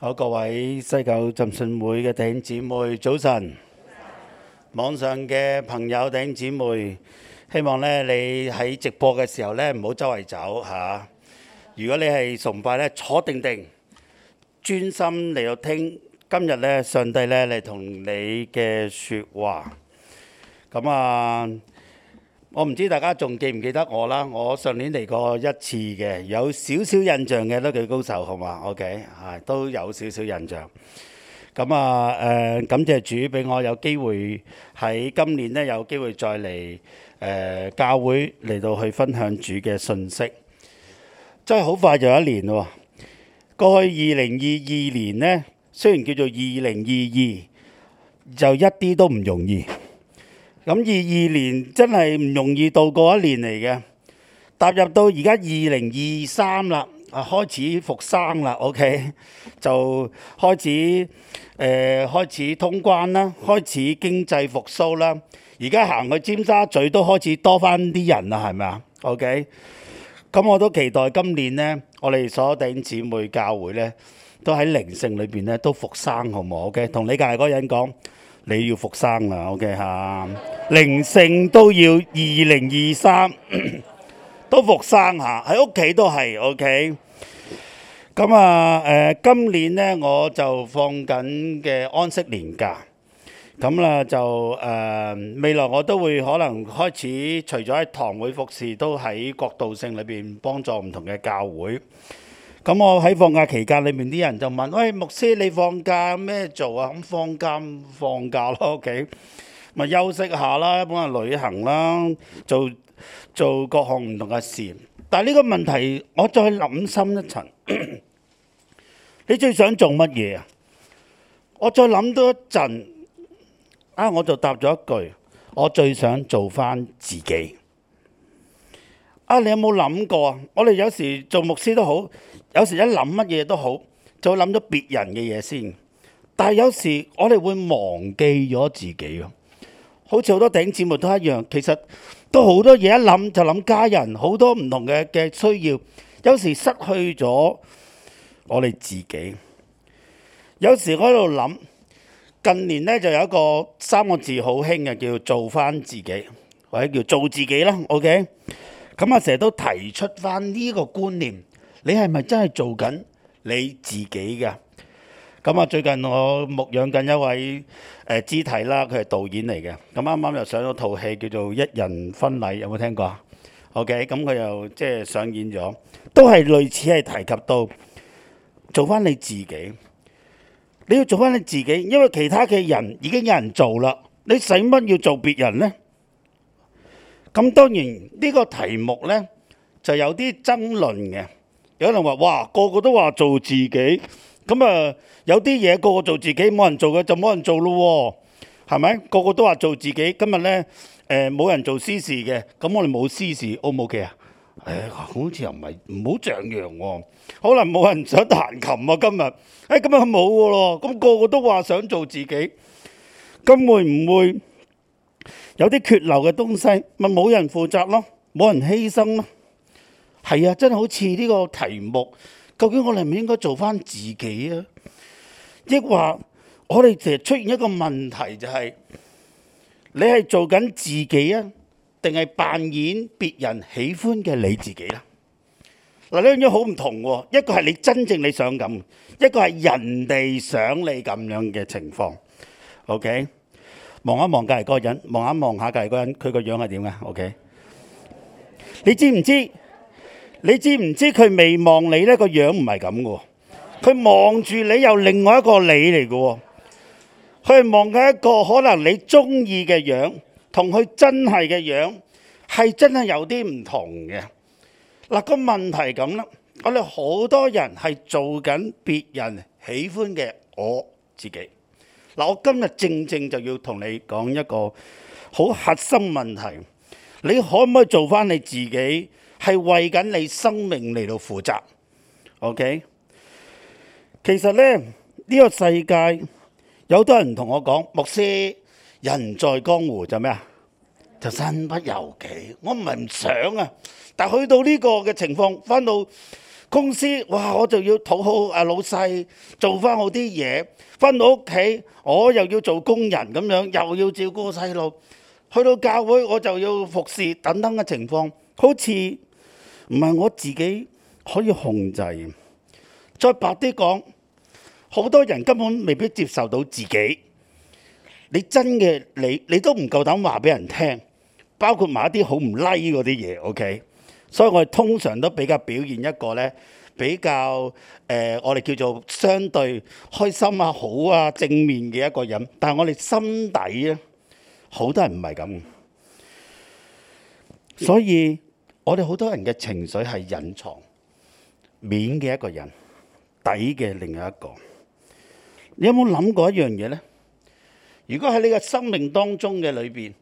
好，各位西九浸信會嘅弟兄姊妹，早晨！網上嘅朋友弟兄姊妹，希望咧你喺直播嘅時候咧唔好周圍走嚇。如果你係崇拜咧，坐定定，專心嚟到聽今日咧上帝咧嚟同你嘅説話。咁啊，我唔知大家仲記唔記得我啦？我上年嚟過一次嘅，有少少印象嘅都舉高手，好嘛？OK，都有少少印象。咁啊，感謝主俾我有機會喺今年咧有機會再嚟教會嚟到去分享主嘅信息。真係好快就一年喎！過去2022年呢，雖然叫做2022，就一啲都唔容易。咁22年真係唔容易度過一年嚟嘅，踏入到而家2023啦，開始復生啦 ，OK， 就開始通關啦，開始經濟復甦啦，而家行去尖沙咀都開始多返啲人啦，係咪啊 ？OK， 咁我都期待今年呢，我哋所有弟兄姊妹教會呢，都喺靈性裏邊呢都復生，好唔好 ？OK， 同你隔離嗰個人講。你要復生啦 ，OK 嚇，靈性都要2023都復生下，喺屋企都係 OK。咁啊今年呢我就放緊嘅安息年假，咁啦就未來我都會可能開始，除咗喺堂會服侍，都喺國度性裏邊幫助唔同嘅教會。咁我喺放假期間裏面啲人就問：喂，牧師你放假咩做啊？咁放假咯，OK，咪休息下啦，幫人旅行啦，做各項唔同嘅事。但係呢個問題，我再諗深一層，你最想做乜嘢啊？我再諗多一陣，我就答咗一句：我最想做返自己。你有冇諗過啊？我哋有時做牧師都好，有時一諗乜嘢都好，就諗咗別人嘅嘢先。但係有時我哋會忘記咗自己喎，好似好多弟兄姊妹都一樣，其實都好多嘢一諗就諗家人，好多唔同嘅需要，有時失去咗我哋自己。有時我喺度諗，近年呢就有一個3個字好興嘅，叫做返自己，或者叫做自己啦。OK。咁成日都提出翻呢個觀念，你係咪真係做緊你自己㗎？咁最近我牧養緊一位肢體啦，佢係導演嚟嘅。咁啱啱又上咗套戲叫做《一人婚禮》，有冇聽過啊 ？OK， 咁佢又即係上演咗，都係類似係提及到做翻你自己。你要做翻你自己，因為其他嘅人已經有人做啦，你使乜要做別人呢？咁當然呢個題目呢就有啲爭論嘅，有人話：哇，個個都話做自己，咁有啲嘢個個做自己，冇人做嘅就冇人做咯喎，係咪？個個都話做自己，今日呢冇人做私事嘅，咁我哋冇私事 O 唔 OK 啊？好似又唔係，唔好張揚喎，可能冇人想彈琴啊今日，今日冇嘅咯，咁個個都話想做自己，咁會唔會有啲缺漏嘅東西，咪冇人負責咯，冇人犧牲咯。係啊，真係好似呢個題目，究竟我哋係咪應該做翻自己啊？抑或我哋成日出現一個問題，就係你係做緊自己啊，定係扮演別人喜歡嘅你自己啦？嗱，呢樣嘢好唔同喎，一個係你真正你想咁，一個係人哋想你咁樣嘅情況。OK。望一望隔離嗰個人，望一望下隔離嗰個人，佢個樣係點嘅 ？OK， 你知唔知？你知唔知佢未望你呢個樣唔係咁嘅喎？佢望住你又另外一個你嚟嘅喎。佢係望緊一個可能你中意嘅樣，同佢真係嘅樣係真係有啲唔同嘅。嗱，個問題咁啦，我哋好多人係做緊別人喜歡嘅我自己。嗱，我今日正就要同你講一個好核心問題，你可唔可以做翻你自己？係為緊你生命嚟到負責 ，OK？ 其實呢，呢個世界有好多人同我講，牧師，人在江湖就咩啊？就身不由己。我唔係唔想啊，但去到呢個嘅情況，翻到公司哇，我就要討好老細，做翻好啲嘢。翻到屋企，我又要做工人咁樣，又要照顧細路。去到教會，我就要服侍等等嘅情況，好似唔係我自己可以控制。再白啲講，好多人根本未必接受到自己。你真嘅你都唔夠膽話俾人聽，包括埋一啲好唔 like 嗰啲嘢。OK， 所以我哋通常都比較表現一個咧比較我哋叫做相對開心啊、好啊、正面嘅一個人。但係我哋心底咧，好多人唔係咁，所以我哋好多人嘅情緒係隱藏面嘅一個人，底嘅另外一個。你有冇諗過一樣嘢咧？如果喺你嘅生命當中嘅裏邊，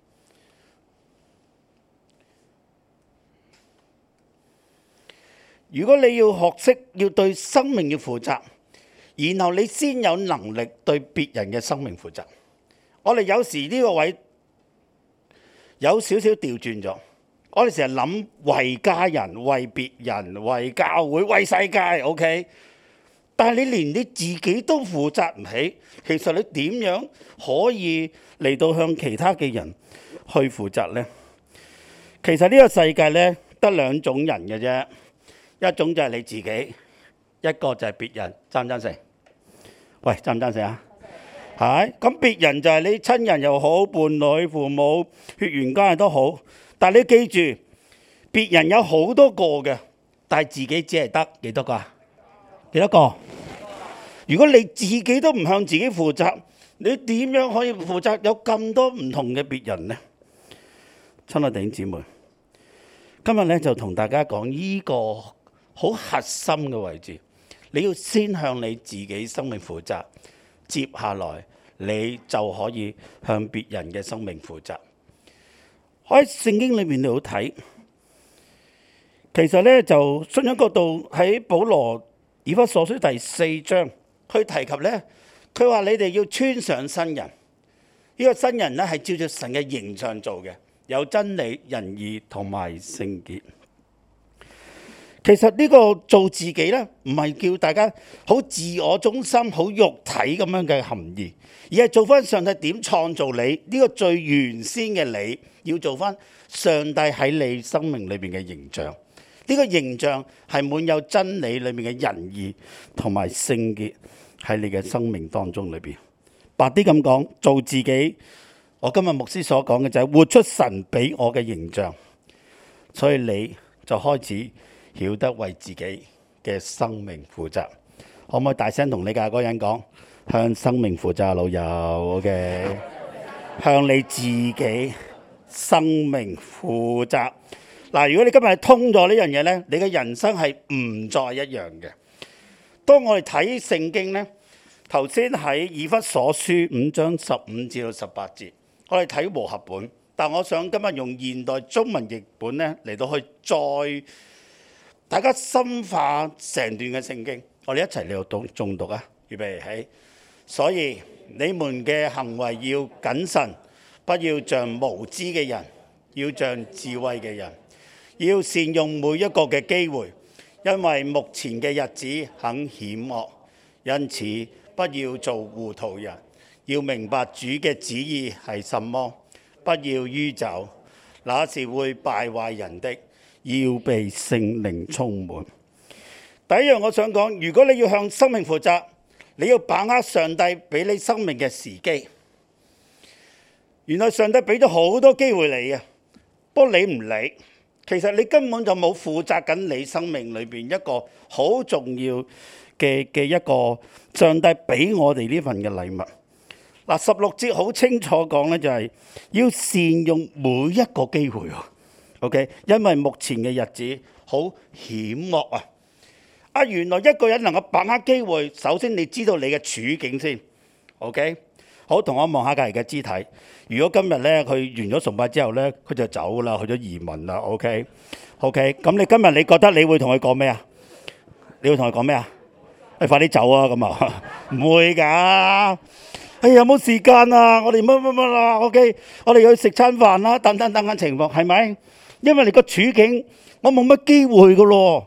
如果你要學識要對生命要負責，然後你先有能力對別人嘅生命負責。我哋有時呢個位有少少調轉咗，我哋成日諗為家人、為別人、為教會、為世界 ，OK？ 但係你連你自己都負責唔起，其實你點樣可以嚟到向其他嘅人去負責呢？其實呢個世界呢，得兩種人嘅啫，一種就係你自己，一個就係別人。贊唔贊成？喂，贊唔贊成啊？係。咁別人就係你親人又好，伴侶、父母、血緣關係都好。但係你記住，別人有好多個嘅，但係自己只係得幾多個啊？幾多個？如果你自己都唔向自己負責，你點樣可以負責有咁多唔同嘅別人呢？親愛弟兄姊妹，今日咧就同大家講呢個好核心嘅位置，你要先向你自己生命負責，接下來你就可以向別人嘅生命負責。喺聖經裏面你好睇，其實咧就信仰角度喺保羅以弗所書第4章，佢提及咧，佢話你哋要穿上新人。呢個新人咧係照着神嘅形象做嘅，有真理、仁義同埋聖潔。其實呢個做自己咧，唔係叫大家好自我中心、好肉體咁樣嘅含義，而係做翻上帝點創造你呢個最原先嘅你，要做翻上帝喺你生命裏邊嘅形象。呢個形象係滿有真理裏面嘅仁義同埋聖潔喺你嘅生命當中裏邊。白啲咁講，做自己，我今日牧師所講嘅就係活出神俾我嘅形象，所以你就開始曉得為自己嘅生命負責。可唔可以大聲同你隔嗰人講，向生命負責，老友？OK， 向你自己生命負責。嗱，如果你今日通咗呢樣嘢呢，你嘅人生係唔再一樣嘅。當我哋睇聖經呢，頭先喺以弗所書5章15至到18節，我哋睇和合本，但我想今日用現代中文譯本呢嚟到去再大家深化成段嘅聖經，我哋一齊嚟到誦讀啊！預備起。所以你們嘅行為要謹慎，不要像無知嘅人，要像智慧嘅人。要善用每一個嘅機會，因為目前嘅日子很險惡，因此不要做糊塗人，要明白主嘅旨意係什麼，不要酗酒，那是會敗壞人的，要被聖靈充滿。第一樣我想講，如果你要向生命負責，你要把握上帝俾你生命嘅時機。原來上帝俾咗好多機會你嘅，不過你唔理。其實你根本就冇負責緊你生命裏邊一個好重要嘅一個上帝俾我哋呢份嘅禮物。嗱，16節好清楚講咧，就係要善用每一個機會。OK， 因為目前嘅日子好險惡啊！原來一個人能夠把握機會，首先你知道你嘅處境先。OK。好，同我望下隔離嘅肢體。如果今日咧佢完咗崇拜之後咧，佢就走啦，去咗移民啦。OK，咁你今日你覺得你會同佢講咩啊？你會同佢講咩啊？快啲走啊！咁啊，唔會㗎。哎呀，有冇時間啊？我哋乜啦？OK，我哋去食餐飯啦，等等情況係咪？因為你個處境，我冇乜機會㗎咯。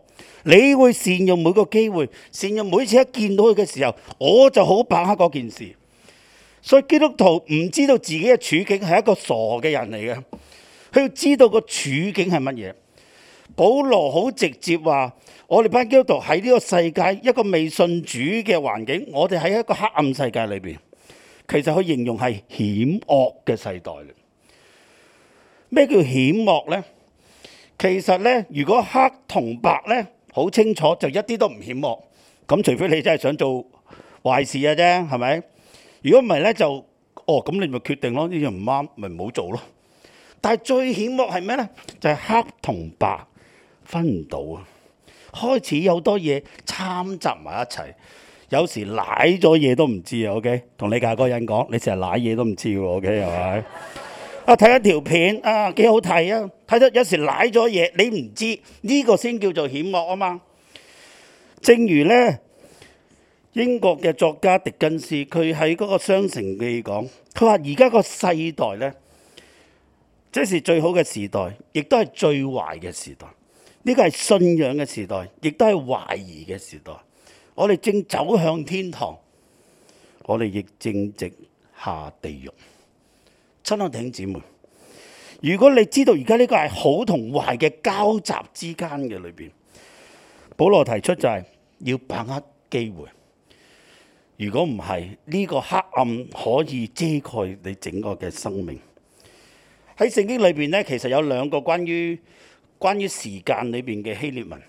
你會善用每個機會，善用每次一見到佢嘅時候，我就好把握嗰件事。所以基督徒唔知道自己嘅處境係一個傻嘅人嚟嘅，佢要知道個處境係乜嘢。保羅好直接話：我哋班基督徒喺呢個世界一個未信主嘅環境，我哋喺一個黑暗世界裏邊，其實佢形容係險惡嘅世代。咩叫險惡呢？其實呢，如果黑同白呢，好清楚，就一啲都唔險惡。咁除非你真係想做壞事嘅啫，係咪？如果唔係呢，就咁你咪決定咯，呢樣唔啱，咪唔好做咯。但係最險惡係咩呢？就係黑同白分唔到啊！開始有多嘢摻雜埋一齊，有時舐咗嘢都唔知啊。OK， 同你隔離嗰人講，你成日舐嘢都唔知喎。OK， 係咪？睇一條片幾好睇啊！睇到有時舐咗嘢，你唔知呢個先叫做險惡啊嘛。正如呢，英國嘅作家狄更斯，佢喺嗰個雙城記講，佢話而家個世代呢，即是最好嘅時代，亦都係最壞嘅時代。呢個係信仰嘅時代，亦都係懷疑嘅時代。我哋正走向天堂，我哋亦正直下地獄。親愛弟兄姊妹，如果你知道而家呢個係好同壞嘅交集之間嘅裏邊，保羅提出就係要把握機會。如果唔係，呢個黑暗可以遮蓋你整個嘅生命。喺聖經裏邊呢，其實有兩個關於時間裏邊嘅希臘文，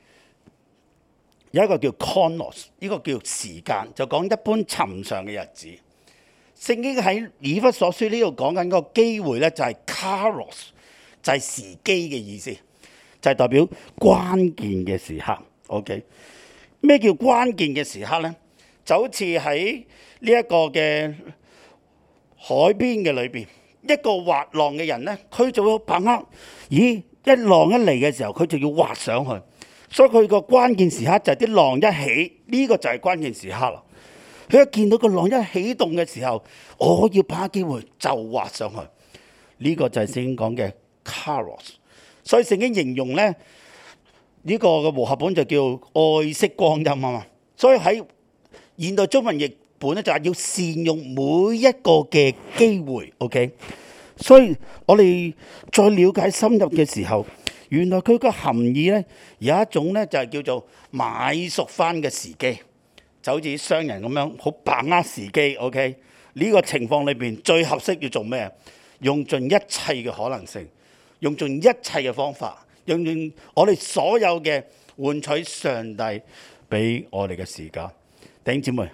有一個叫 Chronos， 呢個叫時間，就講一般尋常嘅日子。聖經喺以弗所書呢度講緊嗰個機會呢，就係 Kairos， 就係時機嘅意思，就係代表關鍵嘅時刻。OK， 咩叫關鍵嘅時刻呢？就好似喺呢一個嘅海邊嘅裏邊，一個滑浪嘅人呢，佢就要把握，一浪一嚟嘅時候，佢就要滑上去。所以佢個關鍵時刻就係啲浪一起，呢個就係關鍵時刻啦。佢一見到個浪一起動嘅時候，我要把握機會就滑上去。呢個就係聖經講嘅 Kairos。所以聖經形容咧，呢個嘅和合本就叫愛惜光陰啊嘛。所以喺現代中文譯本咧，就係要善用每一個嘅機會。OK， 所以我哋再了解深入嘅時候，原來佢個含義咧，有一種咧就係叫做買熟翻嘅時機。就好似商人咁樣，好把握時機。OK， 呢個情況裏邊最合適要做咩？用盡一切嘅可能性，用盡一切嘅方法，用盡我哋所有嘅換取上帝俾我哋嘅時間。弟兄姊妹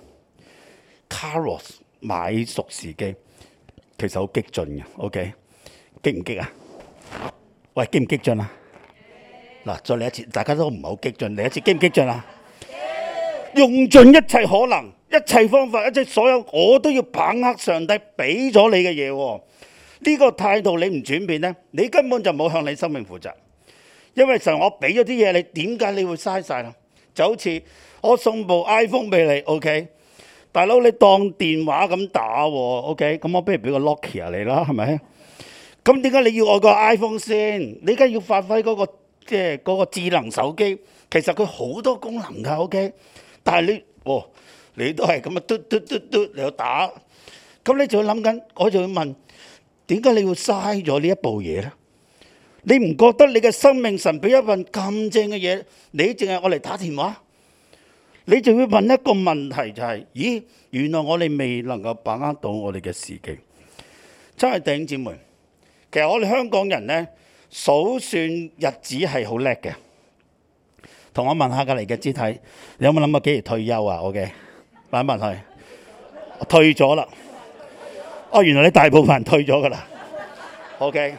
，Kairos 買熟時機，其實好激進嘅。OK， 激唔激啊？喂，激唔激進啊？嗱，再嚟一次，大家都唔係好激進，嚟一次，激唔激進啊？用盡一切可能、一切方法、一切所有，我都要把握上帝俾咗你嘅嘢。呢個態度你唔轉變呢，你根本就冇向你生命負責。因為神我俾咗啲嘢你，點解你會嘥晒啦？就好似我送部 iPhone 俾你 ，OK， 大佬你當電話咁打，OK， 咁我不如俾個 Nokia 你啦，係咪？咁點解你要我個 iPhone 先？你梗係要發揮嗰個即係嗰個智能手機，其實佢好多功能㗎，OK。但係你都係咁啊，嘟嘟嘟嘟你去打，咁你就要諗緊，我就要問，點解你要嘥咗呢一部嘢咧？你唔覺得你嘅生命神俾一份咁正嘅嘢，你淨係我嚟打電話？你就要問一個問題就係，咦，原來我哋未能夠把握到我哋嘅時機。真係弟兄姊妹，其實我哋香港人咧，數算日子係好叻嘅。同我問下隔離嘅肢體，你有冇諗過幾時退休啊？OK， 問一問佢，退咗啦。原來你大部分人退咗噶啦。OK，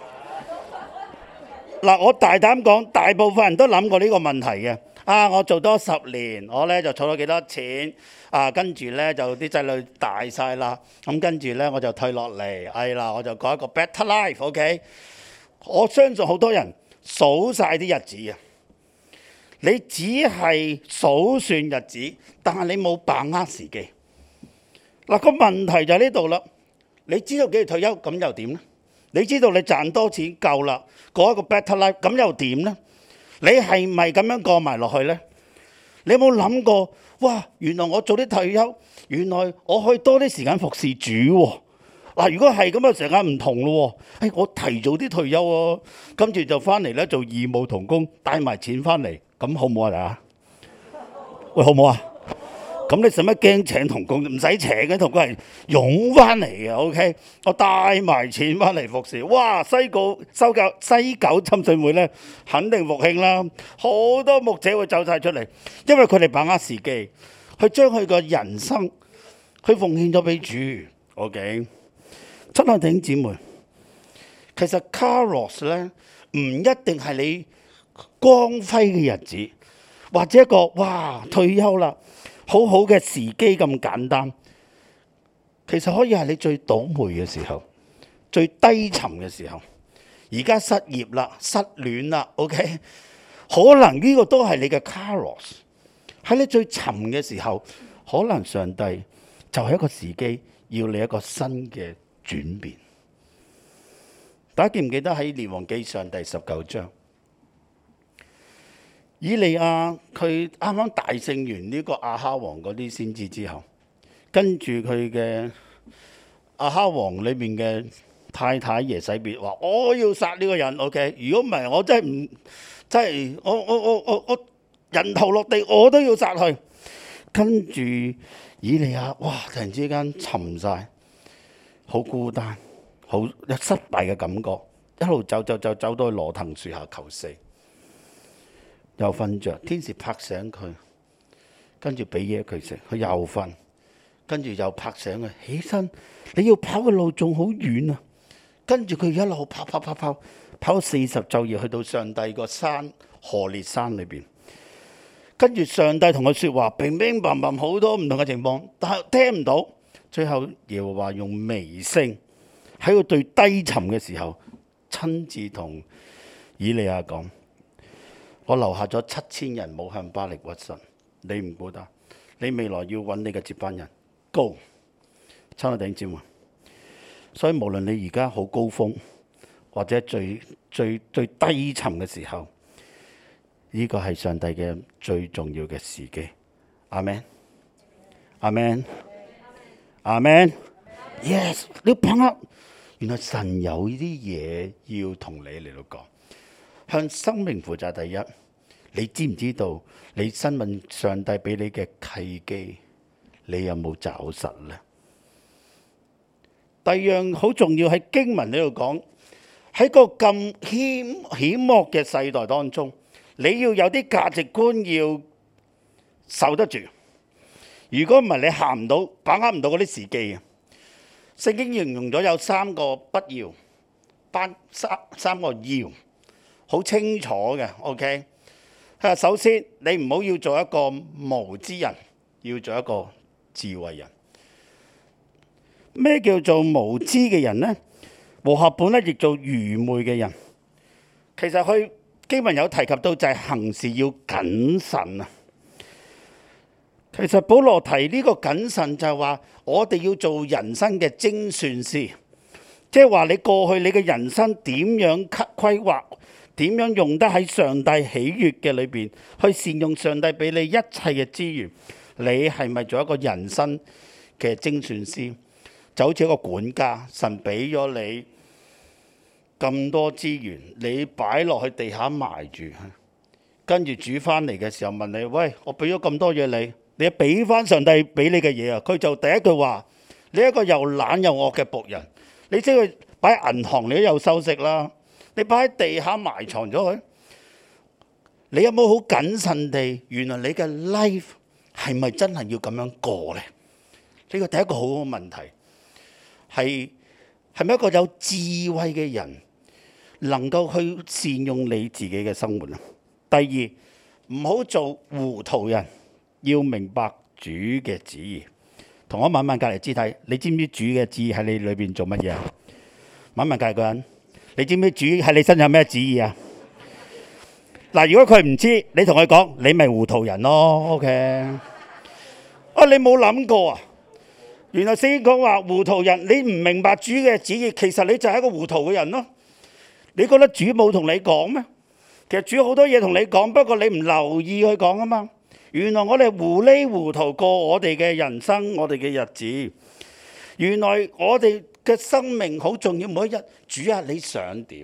嗱，我大膽講，大部分人都諗過呢個問題嘅。我做多10年，我咧就儲咗幾多錢？跟住咧就啲仔女大晒啦，咁跟住咧我就退落嚟，我就過一個 better life。OK， 我相信好多人數晒啲日子啊。你只係數算日子，但係你冇把握時機。個問題就喺呢度啦。你知道幾時退休，咁又點呢？你知道你賺多錢夠啦，過一個 better life，咁又點呢？ 你係咪咁樣過埋落去呢？你有冇諗過？哇！原來我早啲退休，原來我可以多啲時間服侍主喎。嗱，如果係咁嘅時間唔同咯喎，我提早啲退休喎，跟住就翻嚟咧做義務同工，帶埋錢翻嚟，咁好唔好啊？喂，好唔好啊？咁你使乜驚請同工？唔使請嘅，同工係湧翻嚟嘅。OK， 我帶埋錢翻嚟服侍。哇！西九浸信會咧，肯定復興啦，好多牧者會走晒出嚟，因為佢哋把握時機，去將佢個人生去奉獻咗俾主。OK， 親愛弟兄姊妹，其實 Kairos 咧唔一定係你光輝嘅日子，或者一個哇退休啦，好好嘅時機咁簡單。其實可以係你最倒霉嘅時候，最低沉嘅時候，而家失業啦、失戀啦 ，OK， 可能呢個都係你嘅 Kairos。喺你最沉嘅時候，可能上帝就係一個時機，要你一個新嘅轉變。大家記唔記得喺列王紀上第19章，以利亞佢啱啱大勝完呢個亞哈王嗰啲先知之後，跟住佢嘅亞哈王裏面嘅太太耶洗別話：我要殺呢個人。OK， 如果唔係我真係唔真係我人頭落地我都要殺佢。跟住以利亞哇，突然之間沉晒，好孤單，好有失敗嘅感覺，一路走到去羅藤樹下求死，又瞓着，天使拍醒佢，跟住俾嘢佢食，佢又瞓，跟住又拍醒佢，起身，你要跑嘅路仲好遠啊！跟住佢一路跑40晝夜去到上帝個山何烈山裏邊，跟住上帝同佢說話，乒乒乓乓好多唔同嘅情況，但係聽唔到。最後耶和華用微聲喺佢最低沉嘅時候，親自同以利亞講：我留下咗7000人冇向巴力屈膝，你唔孤單，你未來要揾你嘅接班人。Go， 親愛弟兄姊妹，所以無論你而家好高峰，或者最低沉嘅時候，呢個係上帝嘅最重要嘅時機。阿們，阿們，阿們。Yes， 你要把握，原來神有呢啲嘢要同你嚟到講，向生命負責。第一，你知唔知道你身問上帝俾你嘅契機，你有冇找實呢？第二樣好重要，喺經文呢度講，喺個咁險惡嘅世代當中，你要有啲價值觀要受得住。如果唔係，你行唔到，把握唔到嗰啲時機啊！聖經形容咗有3個不要，三個要，好清楚嘅。OK， 首先你唔好要做一個無知人，要做一個智慧人。咩叫做無知嘅人呢？和合本咧亦做愚昧嘅人。其實佢經文有提及到就係行事要謹慎啊。其實保羅提呢個謹慎就係話我哋要做人生嘅精算師，即係話你過去你嘅人生點樣規劃，點樣用得喺上帝喜悅嘅裏邊，去善用上帝俾你一切嘅資源。你係咪做一個人生嘅精算師？就好似一個管家，神俾咗你咁多資源，你擺落去地下埋住，跟住煮翻嚟嘅時候問你：喂，我俾咗咁多嘢你，你俾翻上帝俾你嘅嘢啊？佢就第一句話：你一個又懶又惡嘅僕人，你即係擺喺銀行你都有收息啦，你擺喺地下埋藏咗佢，你有冇好謹慎地？原來你嘅 life 係咪真係要咁樣過呢？呢個第一個好好嘅問題。係咪一個有智慧嘅人能夠去善用你自己嘅生活啊？第二，唔好做糊塗人，要明白主嘅旨意。同我問問隔離肢體，你知唔知主嘅旨意喺你裏邊做乜嘢啊？問問隔離個人，你知唔知主喺你身上有咩旨意啊？嗱，如果佢唔知，你同佢講，你咪糊塗人咯。OK， 你冇諗過啊？原來聖經講話糊塗人，你唔明白主嘅旨意，其實你就係一個糊塗嘅人咯。你覺得主冇同你講咩？ 其實主好多嘢同你講，不過你唔留意去講啊嘛。原來我哋糊裡糊塗過我哋嘅人生，我哋嘅日子。原來我哋嘅生命好重要，每一日主啊，你想點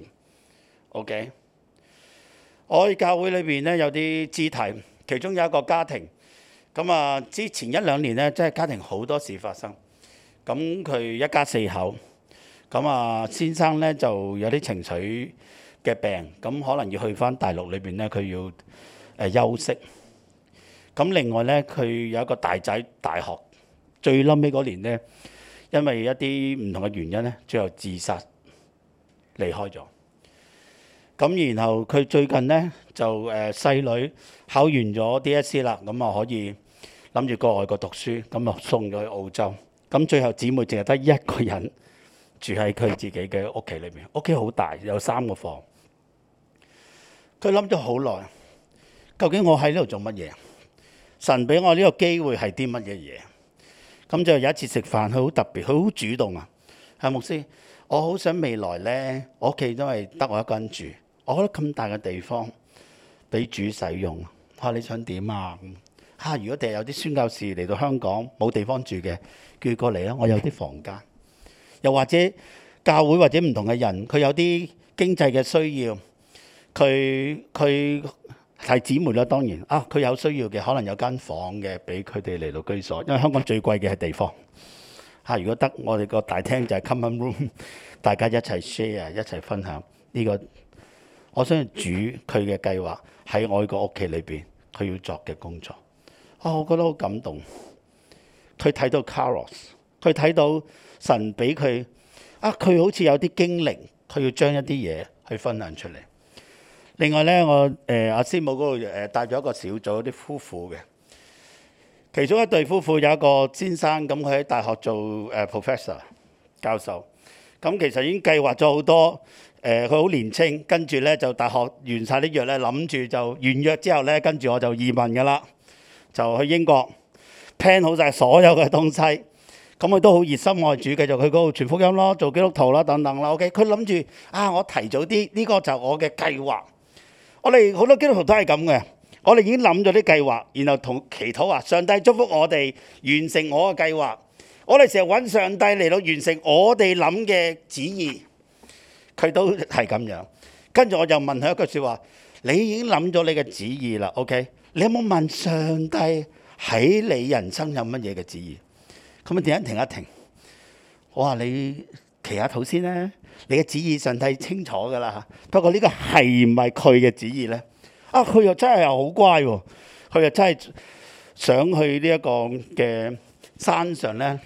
？OK， 我喺教會裏邊咧有啲肢體，其中有一個家庭。咁啊，之前一兩年咧，真係家庭好多事發生。咁佢一家四口，咁啊先生咧就有啲情緒嘅病，咁可能要去返大陸裏邊咧，佢要休息。咁另外咧，佢有一個大仔大學，最冧尾嗰年咧，因為一啲唔同嘅原因咧，最後自殺離開咗。咁然後佢最近咧就細女考完咗 DSE 啦，咁啊可以諗住過外國讀書，咁啊送咗去澳洲。咁最後姊妹淨係得一個人住喺佢自己嘅屋企裏邊，屋企好大，有3個房。佢諗咗好耐，究竟我喺呢度做乜嘢？神俾我呢個機會係啲乜嘢嘢？咁就有一次食飯，佢好特別，佢好主動啊。係牧師，我好想未來咧，我屋企都係得我一個人住，我覺得咁大嘅地方俾主使用。你想點啊？如果第日有啲宣教士嚟到香港冇地方住嘅，叫佢過嚟啊！我有啲房間。又或者教會或者唔同嘅人，佢有啲經濟嘅需要，佢係姊妹啦，當然佢有需要嘅，可能有間房嘅俾佢哋嚟到居所。因為香港最貴嘅係地方。如果得我哋個大廳就係 common room， 大家一齊 share 一齊分享呢個。我相信主佢嘅計劃喺我個屋企裏邊，佢要作嘅工作。我覺得好感動。佢睇到 Carlos， 佢睇到神俾佢佢好似有啲經歷，佢要將一啲嘢去分享出嚟。另外咧，我阿師母嗰度帶咗一個小組啲夫婦嘅，其中一對夫婦有一個先生，咁佢喺大學做professor 教授，咁其實已經計劃咗好多。佢好年青，跟住咧就大學完晒啲約咧，諗住就完約之後咧，跟住我就移民噶啦，就去英國 plan 好晒所有嘅東西。咁佢都好熱心愛主，繼續去嗰度傳福音咯，做基督徒啦等等啦。OK， 佢諗住我提早啲，呢個就我嘅計劃。我哋好多基督徒都係咁嘅，我哋已經諗咗啲計劃，然後同祈禱話上帝祝福我哋完成我嘅計劃。我哋成日揾上帝嚟到完成我哋諗嘅旨意，佢都係咁樣。跟住我就問佢一句説話：你已經諗咗你嘅旨意啦 ，OK？ 你有冇問上帝喺你人生有乜嘢嘅旨意？咁啊，停一停。我話你祈下禱先啦，你嘅旨意上帝清楚噶啦。不過呢個係唔係佢嘅旨意咧？佢又真係又好乖喎，佢又真係想去呢一個嘅山上咧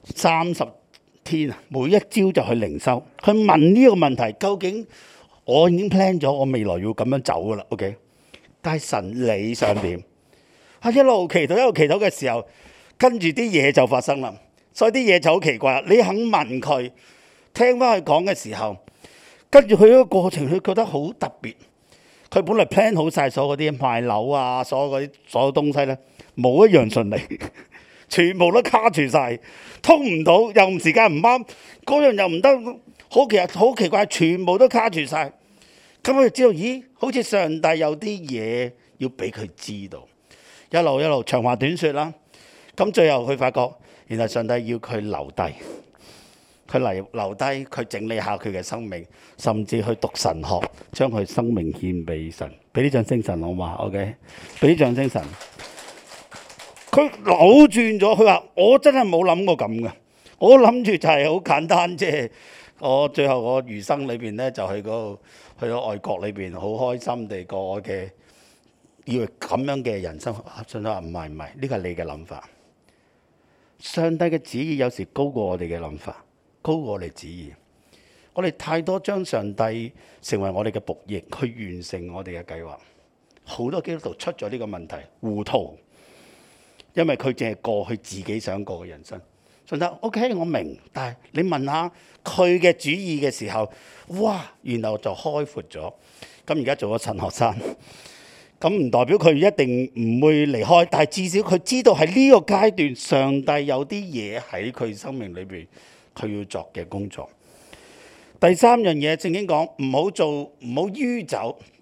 30天啊，每一朝就去靈修。佢問呢個問題，究竟我已經 plan 咗，我未來要咁樣走噶啦 ，OK？ 但係神你想點？一路祈禱一路祈禱嘅時候，跟住啲嘢就發生啦。所以啲嘢就好奇怪。你肯問佢，聽翻佢講嘅時候，跟住佢嗰個過程，佢覺得好特別。佢本來 plan 好晒所有嗰啲賣樓啊，所有東西咧，冇一樣順利，全部都卡住晒，通唔到，又時間唔啱，嗰樣又唔得，好奇怪，全部都卡住晒。咁佢就知道，咦，好似上帝有啲嘢要俾佢知道。一路長話短說啦。咁最後佢發覺，原來上帝要佢留低，留低，佢整理下佢嘅生命，甚至去讀神學，將佢生命獻俾神。俾啲掌聲神好嘛 ？OK， 俾啲掌聲神。佢扭轉咗，佢話：我真係冇諗過咁嘅，我諗住就係好簡單，即係我最後我餘生裏邊咧，就去嗰度，去咗外國裏邊，好開心地過我嘅，以為咁樣嘅人生。上帝話：唔係，呢個係你嘅諗法。上帝嘅旨意有時高過我哋嘅諗法，高過我哋旨意。我哋太多將上帝成為我哋嘅僕役，去完成我哋嘅計劃。好多基督徒出咗呢個問題，糊塗，因為佢淨係過去自己想過嘅人生。上帝 OK， 我明，但係你問下佢嘅旨意嘅時候，哇，然後就開闊咗。咁而家做咗神學生。咁唔代表佢一定唔會離開，但係至少佢知道喺呢個階段，上帝有啲嘢喺佢生命裏邊，佢要作嘅工作。第三樣嘢，聖經講唔好酗酒，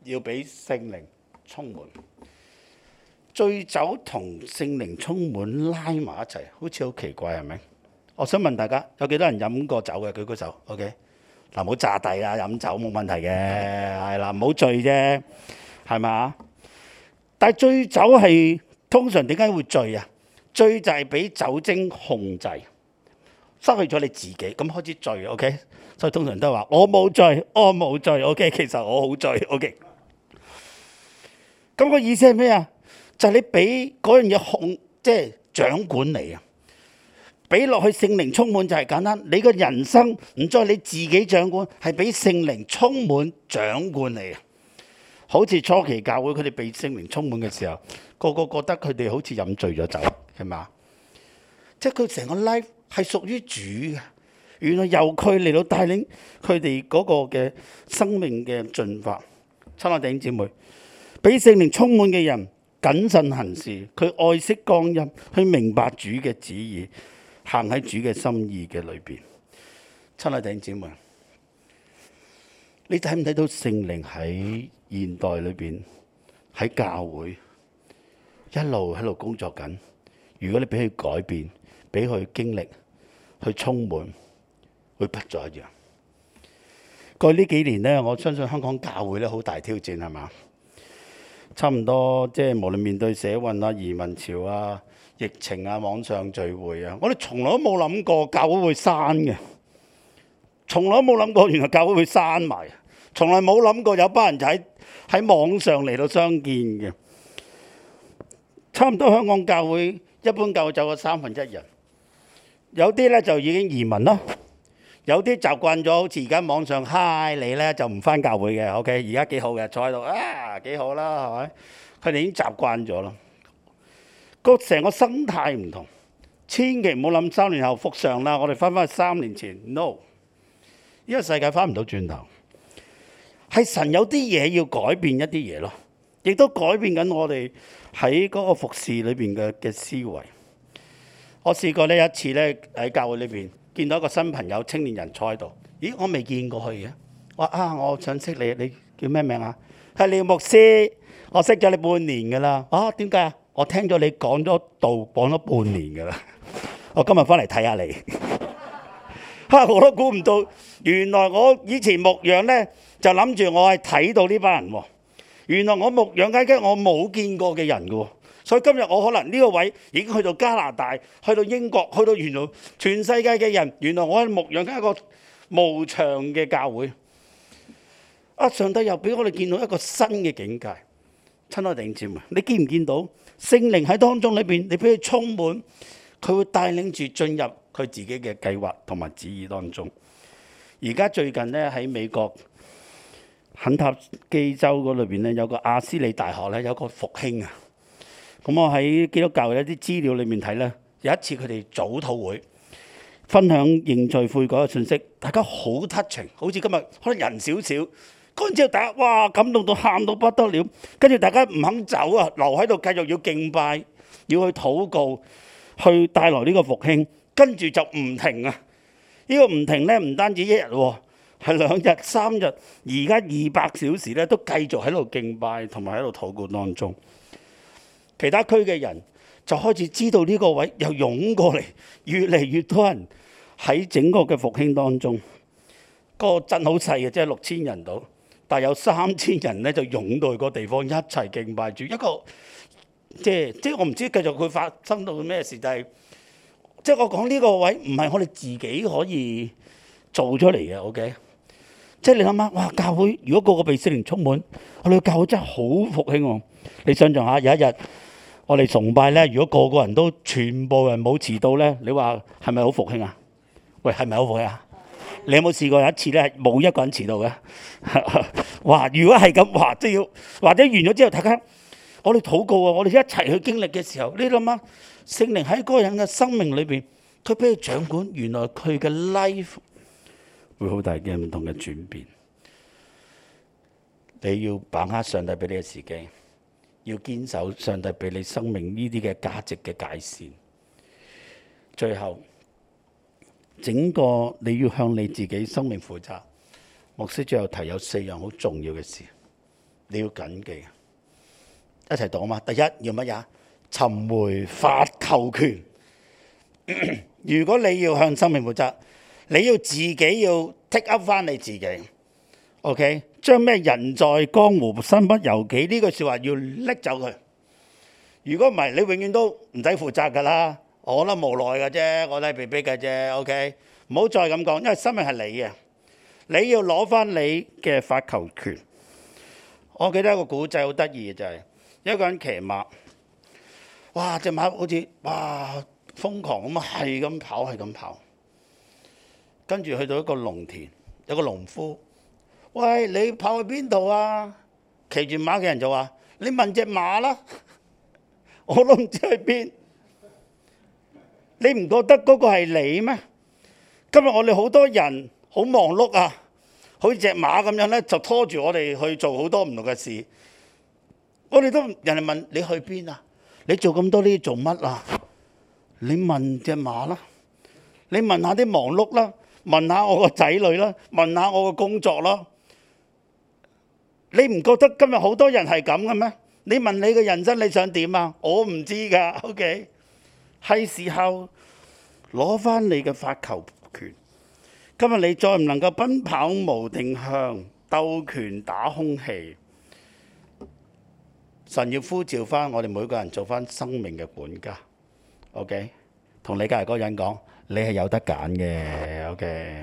要俾聖靈充滿。醉酒同聖靈充滿拉埋一齊，好似好奇怪係咪？我想問大家，有幾多人飲過酒嘅？舉舉手。OK， 嗱，唔好詐諦啊，飲酒冇問題嘅，係啦，唔好醉啫，係咪？但係醉酒係通常點解會醉啊？醉就係俾酒精控制，失去咗你自己，咁開始醉。OK， 所以通常都話我冇醉，我冇醉。OK， 其實我好醉。OK， 咁個意思係咩啊？就係你俾嗰樣嘢控，即係掌管你啊！俾落去聖靈充滿就係簡單，你個人生唔再你自己掌管，係俾聖靈充滿掌管你啊！好似初期教會佢哋被聖靈充滿嘅時候，個個覺得佢哋好似飲醉咗酒，係嘛？即係佢成個 life 係屬於主嘅。原來由佢嚟到帶領佢哋嗰個嘅生命嘅進化。親愛弟兄姊妹，俾聖靈充滿嘅人謹慎行事，佢愛惜光陰，去明白主嘅旨意，行喺主嘅心意嘅裏邊。親愛弟兄姊妹，你睇唔睇到聖靈喺現代裏邊喺教會一路喺度工作緊？如果你俾佢改變，俾佢經歷，去充滿，會不再一樣。過去呢幾年呢，我相信香港教會咧好大挑戰，係嘛？差唔多即係無論面對社運啊、移民潮啊、疫情啊、網上聚會啊，我哋從來都冇諗過教會會閂嘅，從來都冇諗過原來教會會閂埋，從來冇諗過有班人就喺網上嚟到相見嘅。差唔多香港教會一般教會走過1/3人，有啲咧就已經移民啦。有啲習慣咗，好似而家網上嗨你咧就唔返教會嘅。OK， 而家幾好嘅，坐喺度啊幾好啦，係咪？佢哋已經習慣咗啦。成個生態唔同，千祈唔好諗3年後復常啦。我哋翻去3年前 ，no， 呢個世界翻唔到轉頭。係神有啲嘢要改變一啲嘢咯，亦都改變緊我哋喺嗰個服侍裏邊嘅思維。我試過呢一次咧喺教會裏邊。見到一個新朋友青年人坐喺度，咦？我未見過佢嘅。我話啊，我想識你，你叫咩名啊？係廖牧師，我識咗你半年㗎啦。啊，點解啊？我聽咗你講咗道講咗半年㗎啦。我今日翻嚟睇下你。嚇！我都估唔到，原來我以前牧養咧就諗住我係睇到呢班人喎。原來我牧養緊我冇見過嘅人㗎喎。所以今日我可能呢個位已經去到加拿大，去到英國，去到原來全世界嘅人，原來我係牧養緊一個無牆嘅教會。啊！上帝又俾我哋見到一個新嘅境界。親愛弟兄姊妹，你見唔見到聖靈喺當中裏邊？你俾佢充滿，佢會帶領住進入佢自己嘅計劃同埋旨意當中。而家最近咧喺美國肯塔基州嗰裏邊咧有個亞斯理大學咧有個復興啊！咁我喺基督教嘅一啲資料裏面睇咧，有一次佢哋早禱會分享認罪悔改嘅信息，大家好 touching，好似今日可能人少少，嗰陣之後大家哇感動到喊到不得了，跟住大家唔肯走啊，留喺度繼續要敬拜，要去禱告，去帶來呢個復興，跟住就唔停啊！呢個唔停咧，唔單止1日喎，係2日3日，而家200小時咧都繼續喺度敬拜同埋喺度禱告當中。其他區嘅人就開始知道呢個位又湧過嚟，越嚟越多人喺整個嘅復興當中。個鎮好細嘅，即係6000人到，但係有3000人咧就湧到去個地方一齊敬拜主。一個即係我唔知繼續會發生到咩事，但係即係我講呢個位唔係我哋自己可以做出嚟嘅。OK， 即係你諗下，哇！教會如果個個被聖靈充滿，我哋教會真係好復興喎。你想象下，有一日我哋崇拜咧，如果個個人都全部人冇遲到咧，你話係咪好復興啊？喂，係咪好復興啊？你有冇試過有一次咧冇一個人遲到嘅？哇！如果係咁，哇都要或者完咗之後，大家我哋禱告啊，我哋一齊去經歷嘅時候，你諗下聖靈喺嗰個人嘅生命裏邊，佢俾佢掌管，原來佢嘅 life 會好大嘅唔同嘅轉變。你要把握上帝俾你嘅時機。要堅守上帝俾你生命呢啲嘅價值嘅界線。最後，整個你要向你自己生命負責。牧師最後提有4樣好重要嘅事。 你要謹記，一齊讀啊嘛。第一要乜嘢？尋回發球權。如果你要向生命負責，你要自己要 take up 翻你自己。OK， 將咩人在江湖身不由己呢句説話要拎走佢。如果唔係，你永遠都唔使負責㗎啦。我都無奈㗎啫，我都係被逼㗎啫。OK， 唔好再咁講，因為生命係你嘅，你要攞翻你嘅發球權。我記得一個古仔好得意嘅就係一個人騎馬，哇！隻馬好似瘋狂咁係咁跑係咁跑，跟住去到一個農田，有個農夫，喂，你跑去邊度啊？騎住馬嘅人就話：你問隻馬啦，我都唔知去邊。你唔覺得嗰個係你咩？今日我哋好多人好忙碌啊，好似隻馬咁樣咧，就拖住我哋去做好多唔同嘅事。我哋都人哋問你去邊啊？你做咁多呢啲做乜啊？你問隻馬啦，你問下啲忙碌啦，問下我個仔女啦，問下我個工作啦。你唔覺得今日好多人係咁嘅咩？你問你嘅人生你想點啊？我唔知㗎。OK， 係時候攞翻你嘅發球權。今日你再唔能夠奔跑無定向，鬥拳打空氣。神要呼召翻我哋每個人做翻生命嘅管家。OK， 同你隔離嗰個人講，你係有得揀嘅。OK，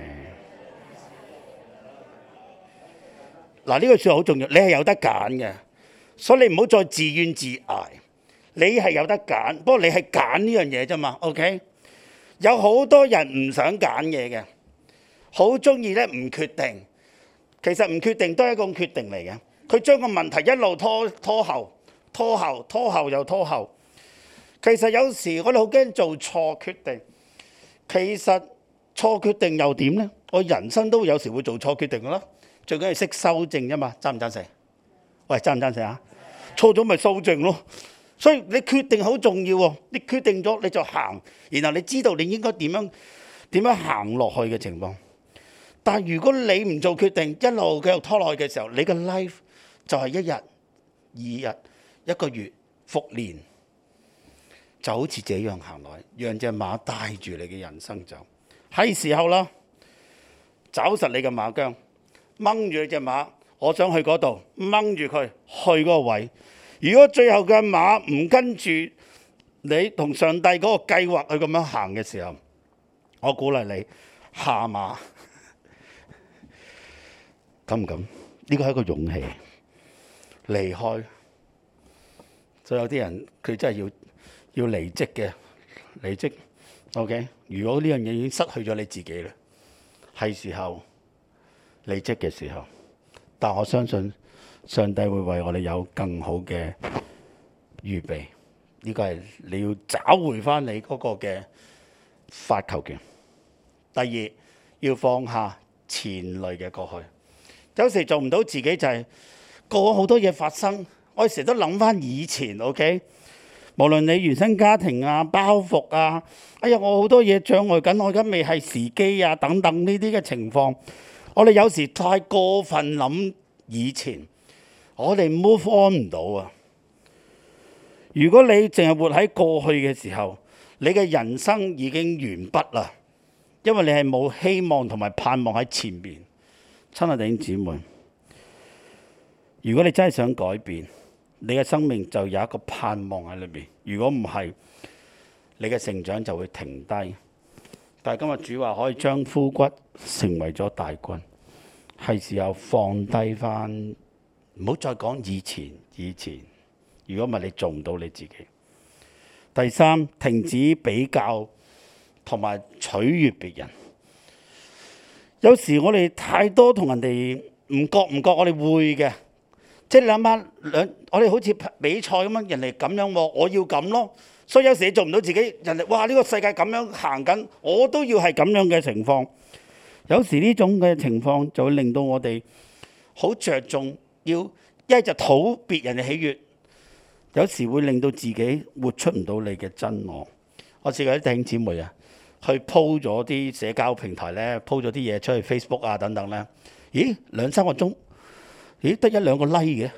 嗱，呢句説話好重要，你係有得揀嘅，所以你唔好再自怨自艾。你係有得揀，不過你係揀呢樣嘢啫嘛。OK， 有好多人唔想揀嘢嘅，好中意咧唔決定。其實唔決定都係一個決定嚟嘅，佢將個問題一路拖後又拖後。其實有時我哋好驚做錯決定，其實錯決定又點呢？我人生都有時會做錯決定㗎啦，最緊要識修正啫嘛。贊唔贊成？喂，贊唔贊成啊？錯咗咪修正咯。所以你決定好重要喎，你決定咗你就行，然後你知道你應該點樣行落去嘅情況。但係如果你唔做決定，一路繼續拖落去嘅時候，你嘅 life 就係一日、2日、1個月、復年。就好似這樣行來，讓隻馬帶住你嘅人生走。係時候啦，抓實你嘅馬韁，掹住你隻馬，我想去嗰度，掹住佢去嗰個位。如果最後嘅馬唔跟住你同上帝嗰個計劃去咁樣行嘅時候，我鼓勵你下馬。敢唔敢？呢個係一個勇氣，離開。所以有啲人佢真係要離職嘅，離職。OK， 如果呢樣嘢已經失去咗你自己啦，係時候離職嘅時候。但我相信上帝會為我哋有更好嘅預備。呢個係你要找回翻你嗰個嘅發球權。第二，要放下前累嘅過去。有時做唔到自己就係過咗好多嘢發生，我成日都諗翻以前。OK， 無論你原生家庭啊、包袱啊，哎呀我好多嘢障礙緊，我而家未係時機啊等等呢啲嘅情況，我哋有時太過分諗以前，我哋 move on 唔到啊。如果你淨係活喺過去嘅時候，你嘅人生已經完畢啦，因為你係冇希望同埋盼望喺前面。親愛弟兄姊妹，如果你真係想改變，你嘅生命就有一個盼望喺裏邊。如果唔係，你嘅成長就會停低。但係今日主話可以將枯骨成為咗大軍，係時候放低翻，唔好再講以前。如果唔係，你做唔到你自己。第三，停止比較同埋取悅別人。有時我哋太多同人哋唔覺，我哋會嘅，即係你諗下我哋好似比賽咁樣，人哋咁樣喎，我要咁咯。所以有時你做唔到自己，人哋哇呢個世界咁樣行緊，我都要係咁樣嘅情況。有時呢種嘅情況就會令到我哋好着重要一就討別人嘅喜悅，有時會令到自己活出唔到你嘅真我。我試過啲弟兄姊妹啊，去 po 咗啲社交平台咧 po 咗啲嘢出去 Facebook 啊等等咧，咦2-3個鐘，咦得1-2個 like 嘅，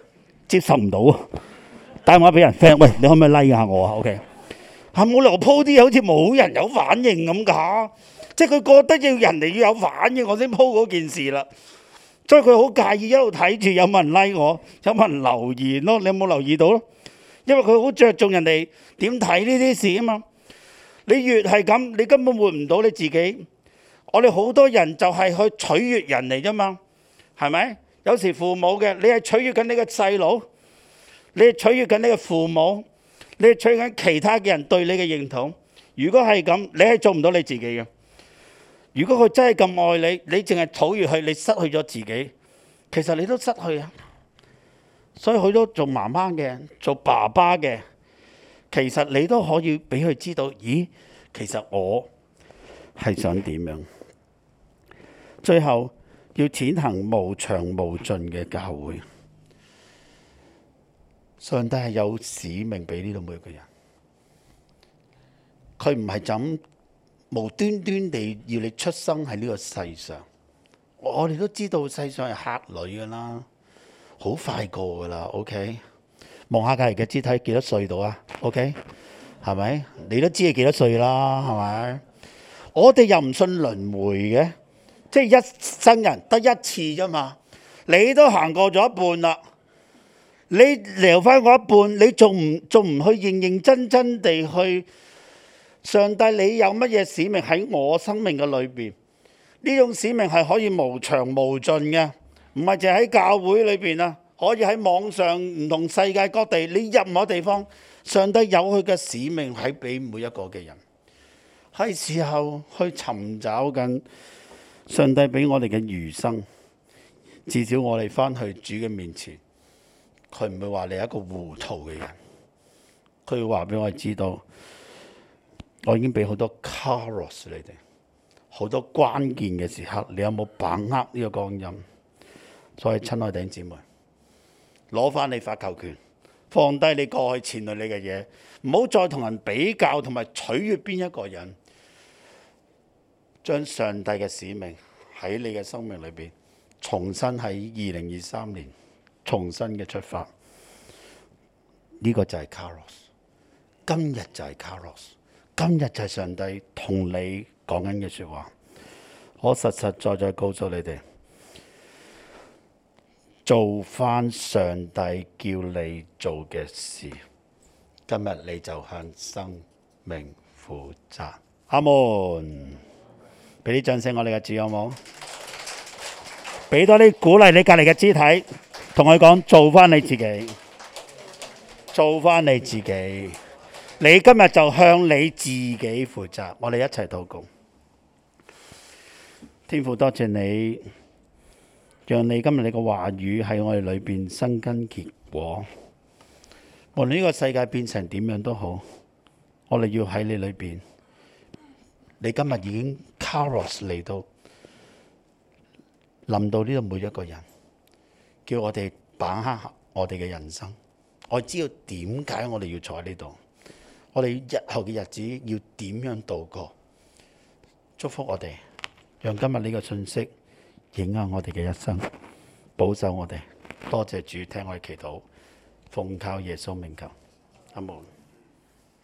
接受唔到啊！打電話俾人 friend，喂，你可唔可以 like 下我啊？OK， 冇理由鋪啲好似冇人有反應咁㗎，即係佢覺得要人哋要有反應，我先鋪嗰件事啦。所以佢好介意一路睇住有冇人 like 我，有冇人留言咯？你有冇留意到咯？因為佢好着重人哋點睇呢啲事啊嘛。你越係咁，你根本活唔到你自己。我哋好多人就係去取悅人嚟啫嘛，係咪？有時父母嘅，你係取悅緊你嘅細佬，你係取悅緊你嘅父母，你係取悅緊其他嘅人對你嘅認同。如果係咁，你係做唔到你自己嘅。如果佢真係咁愛你，你淨係討悅佢，你失去咗自己，其實你都失去啊。所以好多做媽媽嘅、做爸爸嘅，其實你都可以俾佢知道，咦，其實我係想點樣？最後要踐行無長無盡嘅教會。上帝係有使命俾呢度每一個人，佢唔係就咁無端端地要你出生喺呢個世上。我哋都知道世上係客旅噶啦，好快過噶啦。OK， 望下隔籬嘅肢體幾多歲到啊？OK， 係咪？你都知係幾多歲啦？係咪？我哋又唔信輪迴嘅，即係一生人得一次啫嘛。你都行過咗一半啦，你留翻我一半，你仲唔去認認真真地去？上帝，你有乜嘢使命喺我生命嘅裏邊？呢種使命係可以無長無盡嘅，唔係淨係喺教會裏邊啊，可以喺網上唔同世界各地，你任何地方，上帝有佢嘅使命喺俾每一個嘅人。係時候去尋找緊上帝俾我哋嘅餘生，至少我哋翻去主嘅面前，佢唔會話你係一個糊塗嘅人，佢會話俾我哋知道，我已經俾好多 Kairos 你哋，好多關鍵嘅時刻，你有冇把握呢個光陰？所以親愛弟兄姊妹，攞翻你發球權，放低你過去纏累你嘅嘢，唔好再同人比較同埋取悅邊一個人。將上帝嘅使命喺你嘅生命裏邊，重新喺2023年重新嘅出發。呢個就係 Kairos， 今日就係 Kairos， 今日就係上帝同你講緊嘅說話。我實實在在告訴你哋，做翻上帝叫你做嘅事，今日你就向生命負責。阿門。俾啲掌聲我哋嘅主好冇？俾多啲鼓勵你隔離嘅肢體，同佢講做翻你自己，做翻你自己。你今日就向你自己負責。我哋一齊禱告。天父，多謝你，讓你今日你嘅話語喺我哋裏邊生根結果。無論呢個世界變成點樣都好，我哋要喺你裏邊。你今日已經 Kairos 嚟到，臨到呢度每一個人，叫我哋把握我哋嘅人生。我知道點解我哋要坐喺呢度，我哋日後嘅日子要點樣度過。祝福我哋，讓今日呢個信息影響我哋嘅一生，保守我哋。多謝主聽我哋祈禱，奉靠耶穌名求，阿門。